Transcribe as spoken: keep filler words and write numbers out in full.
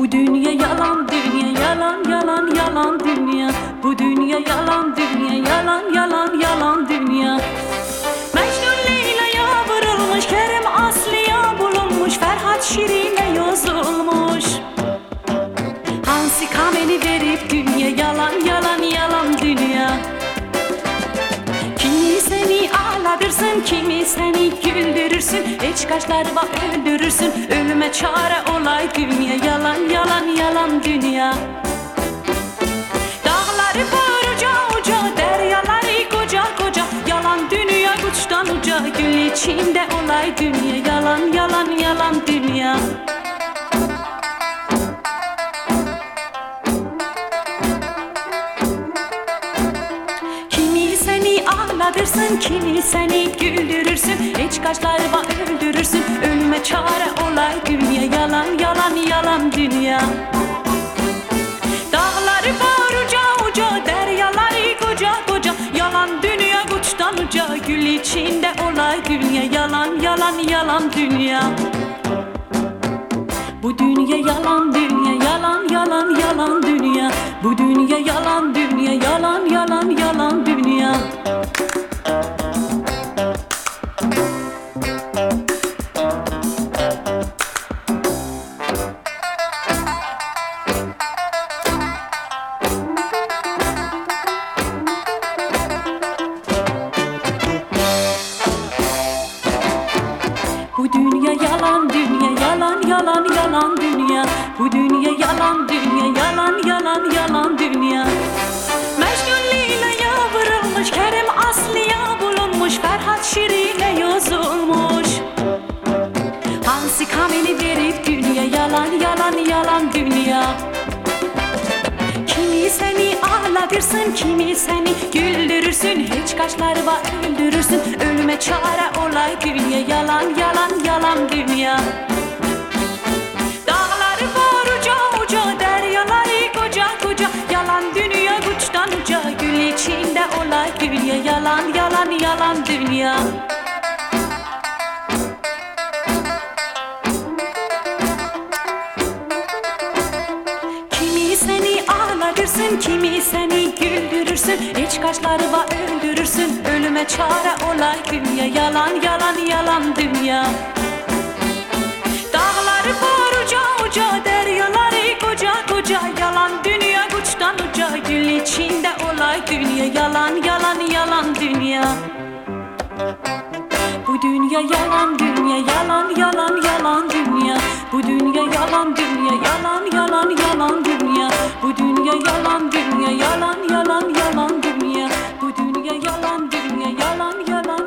Bu dünya yalan, dünya yalan, yalan, yalan dünya. Bu dünya yalan, dünya yalan, yalan, yalan dünya. Mecnun Leyla'ya vurulmuş, Kerem Aslı'ya bulunmuş, Ferhat Şirin'e yazılmış. Hansi kameni verip dünya yalan, yalan, yalan dünya. Kimi seni ağlatırsın, kimi seni güldürürsün, iç kaşlarla öldürürsün, ölüme çare olay dünya yalan, yalan, yalan dünya. Dağları boruca uca, deryaları koca koca, yalan dünya uçtan uca, gül içinde olay dünya yalan, yalan, yalan dünya. Ağlatırsın, kimi seni güldürürsün, iç kaşlarla öldürürsün, ölüme çare olay dünya yalan, yalan, yalan dünya. Dağları boruca uca, deryaları koca koca, yalan dünya uçtan uca, gül içinde olay dünya yalan, yalan, yalan dünya. Bu dünya yalan, dünya yalan, yalan, yalan dünya. Bu dünya yalan, dünya yalan, yalan, yalan dünya. Bu dünya yalan, dünya yalan, yalan, yalan dünya. Bu dünya yalan, dünya yalan, yalan, yalan dünya. Mecnun Leyla'ya vurulmuş, Kerem Aslı'ya bulunmuş, Ferhat Şirin'e yazılmış. Hansi kameni verip dünya yalan, yalan, yalan dünya. Kimi seni ağlatırsın, kimi seni güldürürsün, hiç kaşlarla öldürürsün, ölüme çare olay dünya yalan, yalan, yalan dünya. Dağları boruca uca, deryaları koca koca, yalan dünya uçtan uca, gül içinde olay dünya yalan, yalan, yalan dünya. Kimi seni güldürürsün, iç kaşlarla öldürürsün, ölüme çare olay dünya yalan, yalan, yalan dünya. Dağları boruca uca, deryaları koca koca, yalan dünya uçtan uca, gül içinde olay dünya yalan, yalan, yalan dünya. Bu dünya yalan, dünya yalan, yalan, yalan dünya. Bu dünya yalan, dünya yalan, yalan, yalan dünya. Bu dünya yalan, dünya yalan, yalan, yalan dünya. Bu dünya yalan, dünya yalan, yalan.